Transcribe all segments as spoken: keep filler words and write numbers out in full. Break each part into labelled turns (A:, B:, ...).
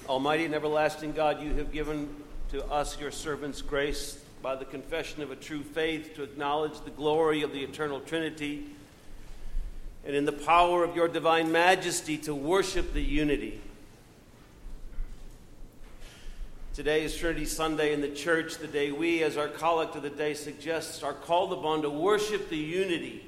A: Almighty and everlasting God, you have given to us, your servants, grace by the confession of a true faith to acknowledge the glory of the eternal Trinity, and in the power of your divine majesty to worship the unity. Today is Trinity Sunday in the church, the day we, as our collect of the day suggests, are called upon to worship the unity.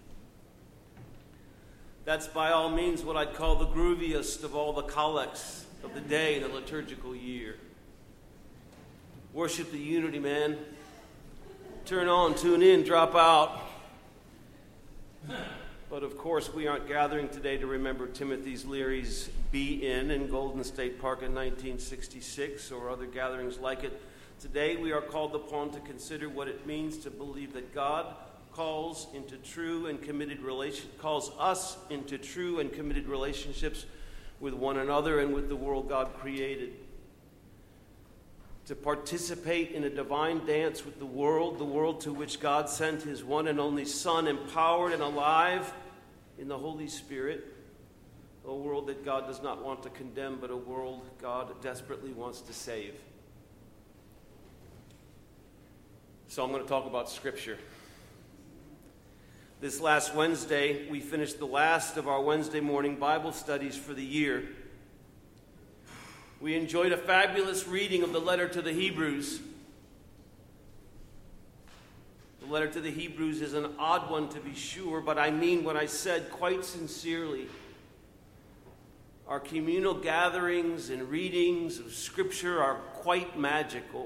A: That's by all means what I'd call the grooviest of all the collects of the day in the liturgical year. Worship the unity, man. Turn on, tune in, drop out. But of course, we aren't gathering today to remember Timothy Leary's Be In in Golden State Park in nineteen sixty-six or other gatherings like it. Today, we are called upon to consider what it means to believe that God calls into true and committed relation, calls us into true and committed relationships with one another and with the world God created. To participate in a divine dance with the world, the world to which God sent his one and only Son, empowered and alive in the Holy Spirit, a world that God does not want to condemn, but a world God desperately wants to save. So I'm going to talk about Scripture. This last Wednesday, we finished the last of our Wednesday morning Bible studies for the year. We enjoyed a fabulous reading of the letter to the Hebrews. The letter to the Hebrews is an odd one, to be sure, but I mean what I said quite sincerely. Our communal gatherings and readings of Scripture are quite magical.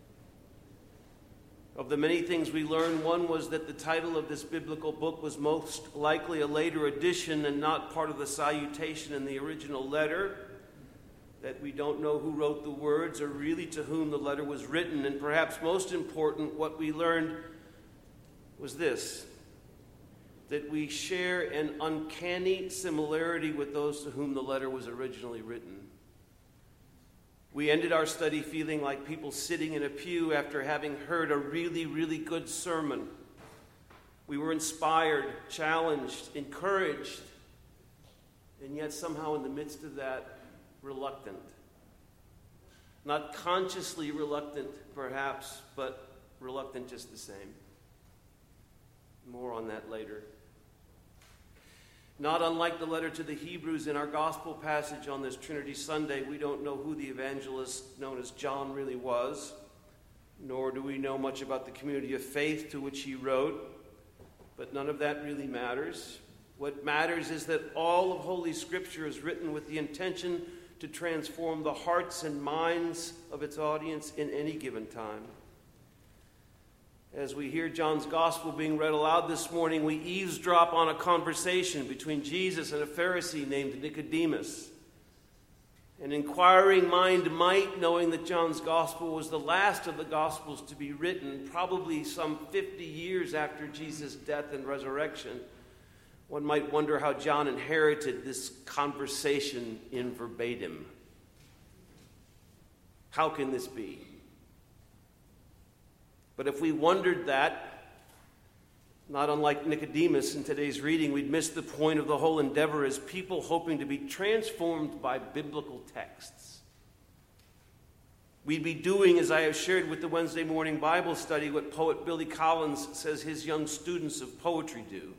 A: Of the many things we learned, one was that the title of this biblical book was most likely a later addition and not part of the salutation in the original letter, that we don't know who wrote the words or really to whom the letter was written, and perhaps most important, what we learned was this, that we share an uncanny similarity with those to whom the letter was originally written. We ended our study feeling like people sitting in a pew after having heard a really, really good sermon. We were inspired, challenged, encouraged, and yet somehow in the midst of that, reluctant. Not consciously reluctant, perhaps, but reluctant just the same. More on that later. Not unlike the letter to the Hebrews in our gospel passage on this Trinity Sunday, we don't know who the evangelist known as John really was, nor do we know much about the community of faith to which he wrote, but none of that really matters. What matters is that all of Holy Scripture is written with the intention to transform the hearts and minds of its audience in any given time. As we hear John's gospel being read aloud this morning, we eavesdrop on a conversation between Jesus and a Pharisee named Nicodemus. An inquiring mind might, knowing that John's gospel was the last of the gospels to be written, probably some fifty years after Jesus' death and resurrection, one might wonder how John inherited this conversation in verbatim. How can this be? But if we wondered that, not unlike Nicodemus in today's reading, we'd miss the point of the whole endeavor as people hoping to be transformed by biblical texts. We'd be doing, as I have shared with the Wednesday morning Bible study, what poet Billy Collins says his young students of poetry do.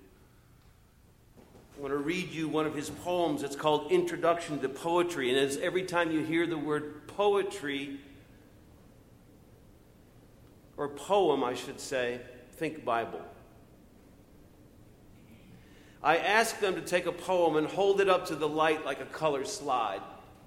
A: I want to read you one of his poems. It's called Introduction to Poetry. And as every time you hear the word poetry, or poem, I should say, think Bible. I ask them to take a poem and hold it up to the light like a color slide,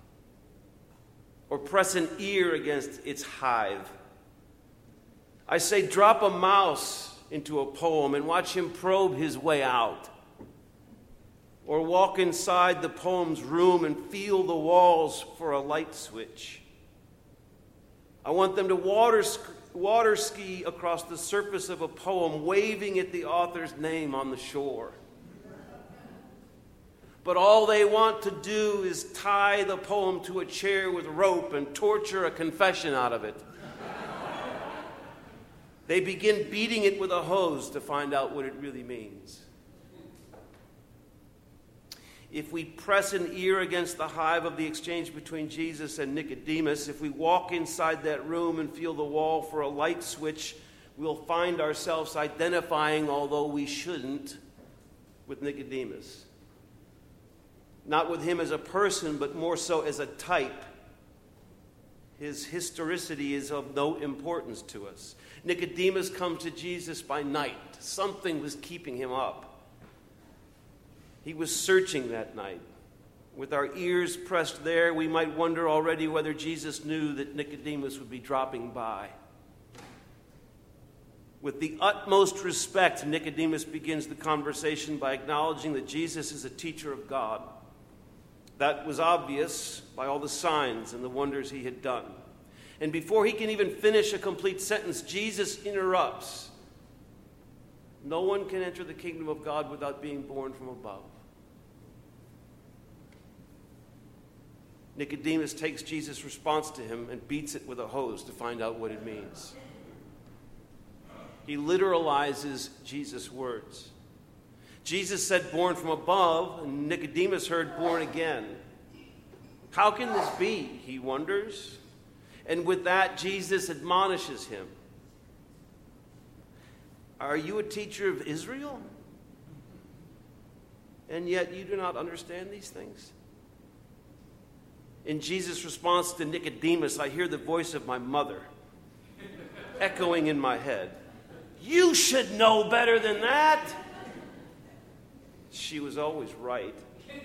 A: or press an ear against its hive. I say, drop a mouse into a poem and watch him probe his way out. Or walk inside the poem's room and feel the walls for a light switch. I want them to water, water ski across the surface of a poem, waving at the author's name on the shore. But all they want to do is tie the poem to a chair with rope and torture a confession out of it. They begin beating it with a hose to find out what it really means. if we press an ear against the hive of the exchange between Jesus and Nicodemus, if we walk inside that room and feel the wall for a light switch, we'll find ourselves identifying, although we shouldn't, with Nicodemus. Not with him as a person, but more so as a type. His historicity is of no importance to us. Nicodemus comes to Jesus by night. Something was keeping him up. He was searching that night. With our ears pressed there, we might wonder already whether Jesus knew that Nicodemus would be dropping by. With the utmost respect, Nicodemus begins the conversation by acknowledging that Jesus is a teacher of God. That was obvious by all the signs and the wonders he had done. And before he can even finish a complete sentence, Jesus interrupts. No one can enter the kingdom of God without being born from above. Nicodemus takes Jesus' response to him and beats it with a hose to find out what it means. He literalizes Jesus' words. Jesus said born from above, and Nicodemus heard born again. How can this be, he wonders. And with that, Jesus admonishes him. Are you a teacher of Israel? And yet you do not understand these things? In Jesus' response to Nicodemus, I hear the voice of my mother echoing in my head. You should know better than that. She was always right.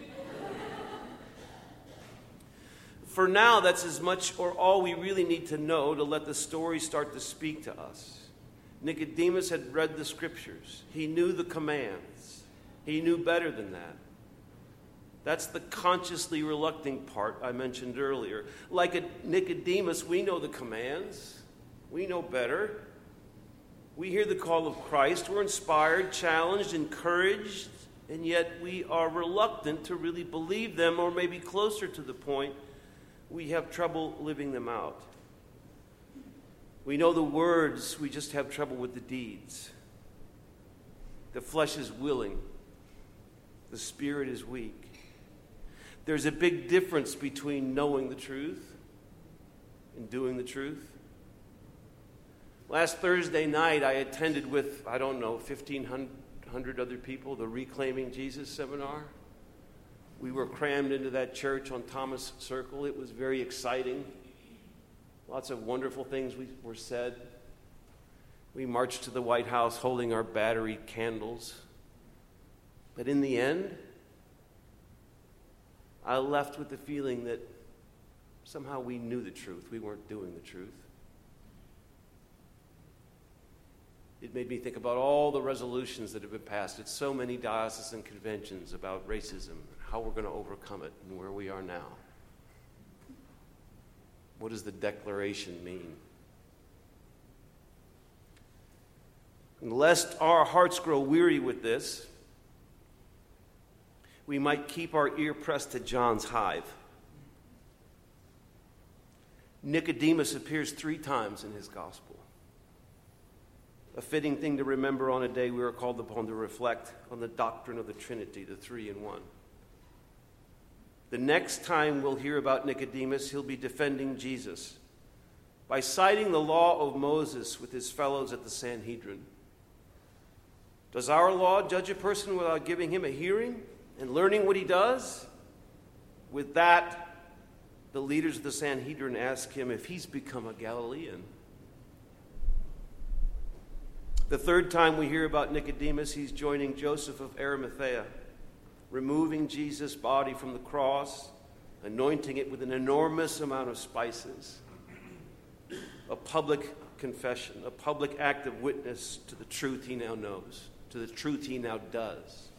A: For now, that's as much or all we really need to know to let the story start to speak to us. Nicodemus had read the scriptures. He knew the commands. He knew better than that. That's the consciously reluctant part I mentioned earlier. Like a Nicodemus, we know the commands. We know better. We hear the call of Christ. We're inspired, challenged, encouraged, and yet we are reluctant to really believe them, or maybe closer to the point, we have trouble living them out. We know the words, we just have trouble with the deeds. The flesh is willing. The spirit is weak. There's a big difference between knowing the truth and doing the truth. Last Thursday night, I attended with, I don't know, fifteen hundred other people, the Reclaiming Jesus seminar. We were crammed into that church on Thomas Circle. It was very exciting. Lots of wonderful things we, were said. We marched to the White House holding our battery candles. But in the end, I left with the feeling that somehow we knew the truth. We weren't doing the truth. It made me think about all the resolutions that have been passed at so many diocesan conventions about racism, how we're going to overcome it, and where we are now. What does the declaration mean? And lest our hearts grow weary with this, we might keep our ear pressed to John's hive. Nicodemus appears three times in his gospel. A fitting thing to remember on a day we are called upon to reflect on the doctrine of the Trinity, the three in one. The next time we'll hear about Nicodemus, he'll be defending Jesus by citing the law of Moses with his fellows at the Sanhedrin. Does our law judge a person without giving him a hearing and learning what he does? With that, the leaders of the Sanhedrin ask him if he's become a Galilean. The third time we hear about Nicodemus, he's joining Joseph of Arimathea, removing Jesus' body from the cross, anointing it with an enormous amount of spices. A public confession, a public act of witness to the truth he now knows, to the truth he now does.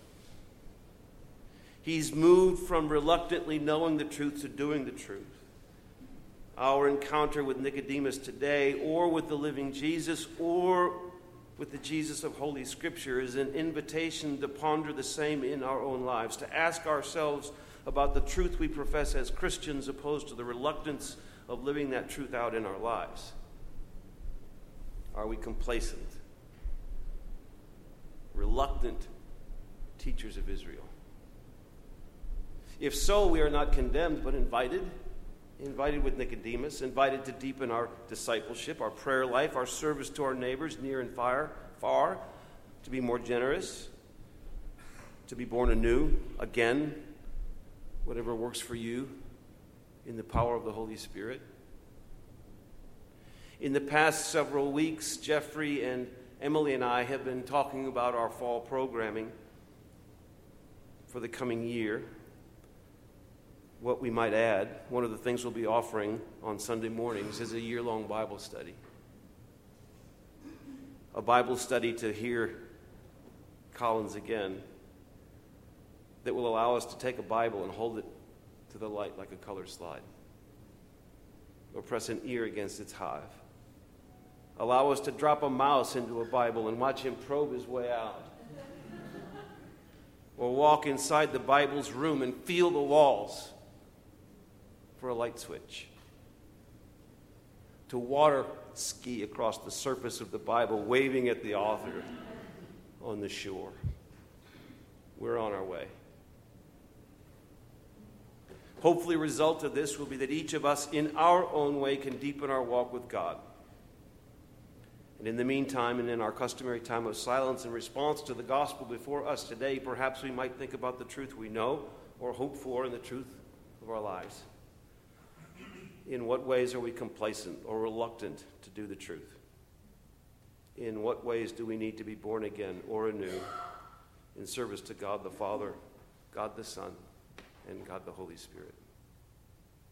A: He's moved from reluctantly knowing the truth to doing the truth. Our encounter with Nicodemus today, or with the living Jesus, or with the Jesus of Holy Scripture, is an invitation to ponder the same in our own lives, to ask ourselves about the truth we profess as Christians opposed to the reluctance of living that truth out in our lives. Are we complacent, reluctant teachers of Israel? If so, we are not condemned, but invited. Invited with Nicodemus, invited to deepen our discipleship, our prayer life, our service to our neighbors near and far, far, to be more generous, to be born anew, again, whatever works for you, in the power of the Holy Spirit. In the past several weeks, Jeffrey and Emily and I have been talking about our fall programming for the coming year. What we might add, one of the things we'll be offering on Sunday mornings is a year-long Bible study. A Bible study to hear Collins again that will allow us to take a Bible and hold it to the light like a color slide, or press an ear against its hive. Allow us to drop a mouse into a Bible and watch him probe his way out. Or walk inside the Bible's room and feel the walls for a light switch. To water ski across the surface of the Bible, waving at the author on the shore. We're on our way. Hopefully, a result of this will be that each of us in our own way can deepen our walk with God. And in the meantime, and in our customary time of silence in response to the gospel before us today, perhaps we might think about the truth we know or hope for in the truth of our lives. In what ways are we complacent or reluctant to do the truth? In what ways do we need to be born again or anew in service to God the Father, God the Son, and God the Holy Spirit?